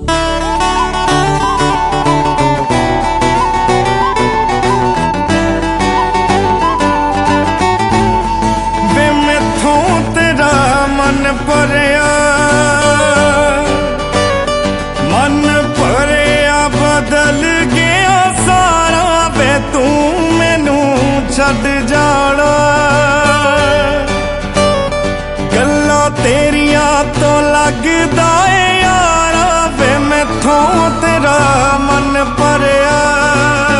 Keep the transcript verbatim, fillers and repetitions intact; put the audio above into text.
ਭਰਿਆ ਮਨ ਭਰਿਆ ਬਦਲ ਗਿਆ ਸਾਰਾ ਵੇ ਤੂੰ ਮੈਨੂੰ ਛੱਡ ਜਾਣਾ ਗੱਲਾਂ ਤੇਰੀਆਂ ਤੋਂ ਲੱਗਦਾ ਏ ਯਾਰਾ ਵੇ ਮੈਥੋਂ ਤੇਰਾ ਮਨ ਭਰਿਆ